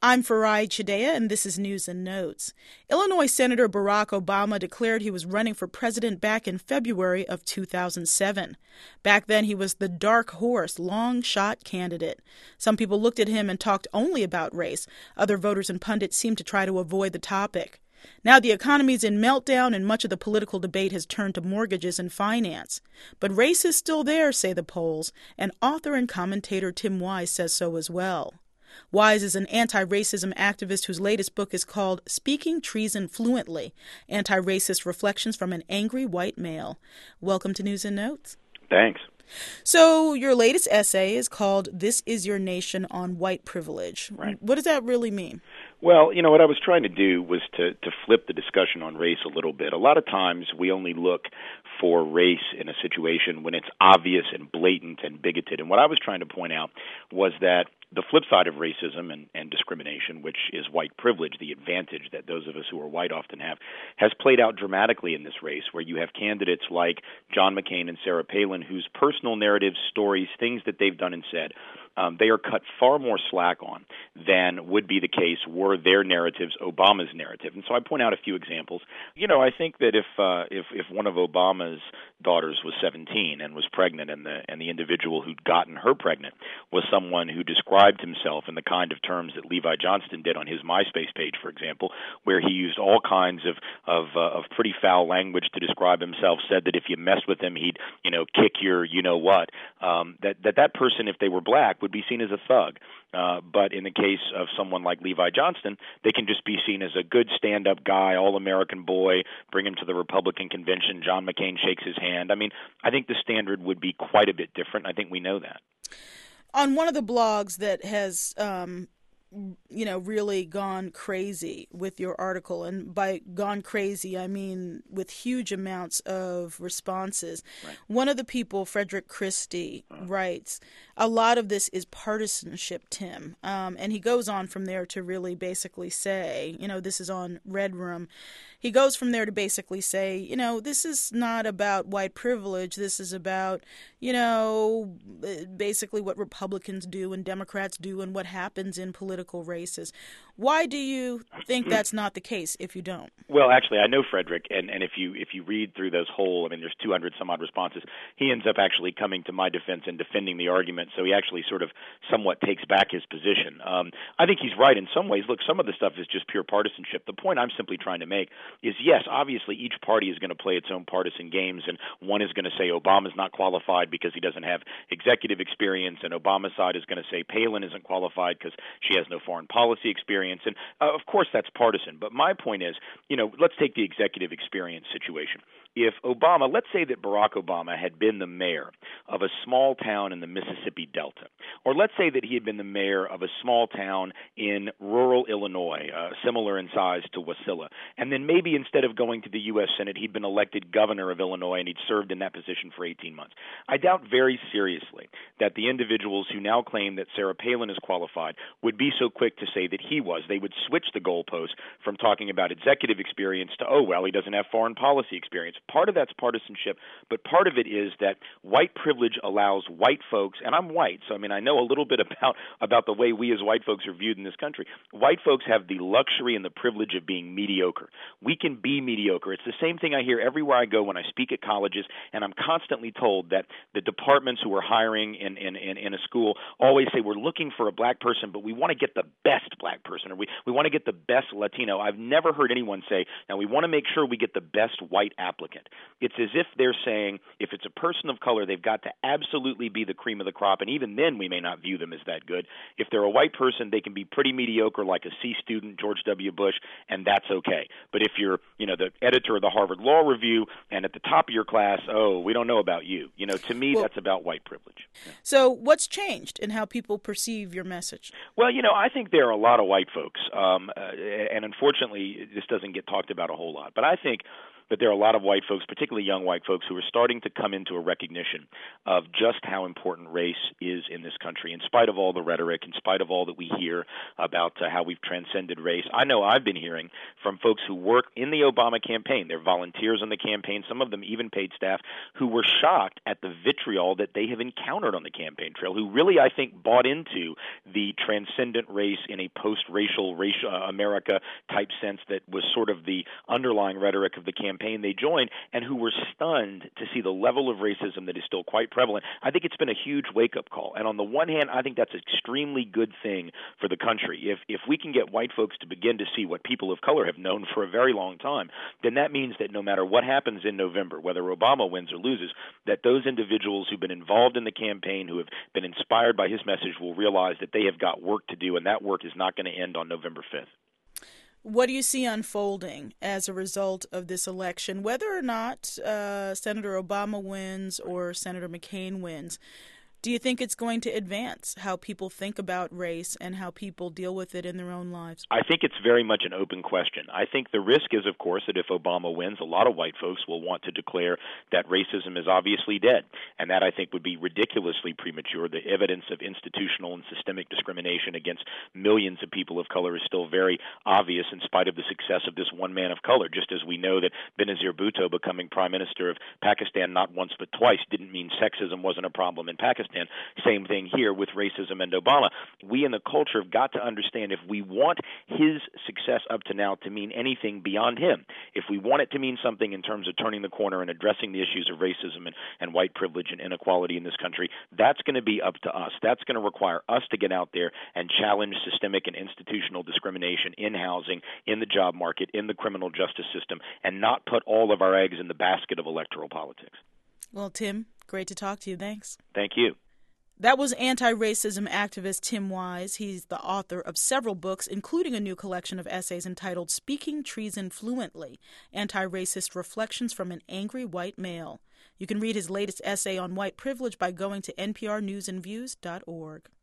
I'm Farai Chideya, and this is News and Notes. Illinois Senator Barack Obama declared he was running for president back in February of 2007. Back then, he was the dark horse, long-shot candidate. Some people looked at him and talked only about race. Other voters and pundits seemed to try to avoid the topic. Now the economy's in meltdown and much of the political debate has turned to mortgages and finance. But race is still there, say the polls, and author and commentator Tim Wise says so as well. Wise is an anti-racism activist whose latest book is called Speaking Treason Fluently, Anti-Racist Reflections from an Angry White Male. Welcome to News and Notes. Thanks. So your latest essay is called This Is Your Nation on White Privilege. Right. What does that really mean? Well, what I was trying to do was to flip the discussion on race a little bit. A lot of times we only look for race in a situation when it's obvious and blatant and bigoted. And what I was trying to point out was that the flip side of racism and discrimination, which is white privilege, the advantage that those of us who are white often have, has played out dramatically in this race, where you have candidates like John McCain and Sarah Palin, whose personal narratives, stories, things that they've done and said, they are cut far more slack on than would be the case were their narratives Obama's narrative. And so I point out a few examples. I think that if one of Obama's daughters was 17 and was pregnant, and the individual who'd gotten her pregnant was someone who described himself in the kind of terms that Levi Johnston did on his MySpace page, for example, where he used all kinds of pretty foul language to describe himself, said that if you messed with him, he'd kick your what, that person, if they were black, would be seen as a thug. But in the case of someone like Levi Johnston, they can just be seen as a good stand-up guy, all-American boy, bring him to the Republican convention, John McCain shakes his hand. I mean, I think the standard would be quite a bit different. I think we know that. On one of the blogs that has really gone crazy with your article, and by gone crazy, I mean with huge amounts of responses. Right. One of the people, Frederick Christie, writes, a lot of this is partisanship, Tim. And he goes on from there to really basically say, this is on Red Room. He goes from there to basically say, this is not about white privilege. This is about, basically what Republicans do and Democrats do and what happens in political races. Why do you think that's not the case if you don't? Well, actually, I know Frederick, and if you read through those whole, there's 200 some odd responses, he ends up actually coming to my defense and defending the argument, so he actually sort of somewhat takes back his position. I think he's right in some ways. Look, some of the stuff is just pure partisanship. The point I'm simply trying to make is, yes, obviously each party is going to play its own partisan games, and one is going to say Obama's not qualified because he doesn't have executive experience, and Obama's side is going to say Palin isn't qualified because she has no foreign policy experience. And of course that's partisan. But my point is, let's take the executive experience situation. If Obama, let's say that Barack Obama had been the mayor of a small town in the Mississippi Delta, or let's say that he had been the mayor of a small town in rural Illinois, similar in size to Wasilla, and then maybe instead of going to the U.S. Senate, he'd been elected governor of Illinois and he'd served in that position for 18 months. I doubt very seriously that the individuals who now claim that Sarah Palin is qualified would be so quick to say that he was. They would switch the goalpost from talking about executive experience to, he doesn't have foreign policy experience. Part of that's partisanship, but part of it is that white privilege allows white folks, and I'm white, so I know a little bit about the way we as white folks are viewed in this country. White folks have the luxury and the privilege of being mediocre. We can be mediocre. It's the same thing I hear everywhere I go when I speak at colleges, and I'm constantly told that the departments who are hiring in a school always say we're looking for a black person, but we want to get the best black person, or we want to get the best Latino. I've never heard anyone say, now we want to make sure we get the best white applicant. It's as if they're saying if it's a person of color, they've got to absolutely be the cream of the crop, and even then we may not view them as that good. If they're a white person, they can be pretty mediocre like a C student, George W. Bush, and that's okay. But if you're, the editor of the Harvard Law Review and at the top of your class, we don't know about you. To me, that's about white privilege. Yeah. So what's changed in how people perceive your message? Well, I think there are a lot of white folks, and unfortunately, this doesn't get talked about a whole lot. But I think but there are a lot of white folks, particularly young white folks, who are starting to come into a recognition of just how important race is in this country, in spite of all the rhetoric, in spite of all that we hear about how we've transcended race. I know I've been hearing from folks who work in the Obama campaign, they're volunteers on the campaign, some of them even paid staff, who were shocked at the vitriol that they have encountered on the campaign trail, who really, I think, bought into the transcendent race in a post-racial America type sense that was sort of the underlying rhetoric of the campaign they joined, and who were stunned to see the level of racism that is still quite prevalent. I think it's been a huge wake-up call. And on the one hand, I think that's an extremely good thing for the country. If we can get white folks to begin to see what people of color have known for a very long time, then that means that no matter what happens in November, whether Obama wins or loses, that those individuals who've been involved in the campaign, who have been inspired by his message, will realize that they have got work to do, and that work is not going to end on November 5th. What do you see unfolding as a result of this election, whether or not Senator Obama wins or Senator McCain wins? Do you think it's going to advance how people think about race and how people deal with it in their own lives? I think it's very much an open question. I think the risk is, of course, that if Obama wins, a lot of white folks will want to declare that racism is obviously dead. And that, I think, would be ridiculously premature. The evidence of institutional and systemic discrimination against millions of people of color is still very obvious in spite of the success of this one man of color. Just as we know that Benazir Bhutto becoming prime minister of Pakistan not once but twice didn't mean sexism wasn't a problem in Pakistan. Same thing here with racism and Obama. We in the culture have got to understand, if we want his success up to now to mean anything beyond him, if we want it to mean something in terms of turning the corner and addressing the issues of racism and white privilege and inequality in this country, that's going to be up to us. That's going to require us to get out there and challenge systemic and institutional discrimination in housing, in the job market, in the criminal justice system, and not put all of our eggs in the basket of electoral politics. Well, Tim, great to talk to you. Thanks. Thank you. That was anti-racism activist Tim Wise. He's the author of several books, including a new collection of essays entitled Speaking Treason Fluently, Anti-Racist Reflections from an Angry White Male. You can read his latest essay on white privilege by going to nprnewsandviews.org.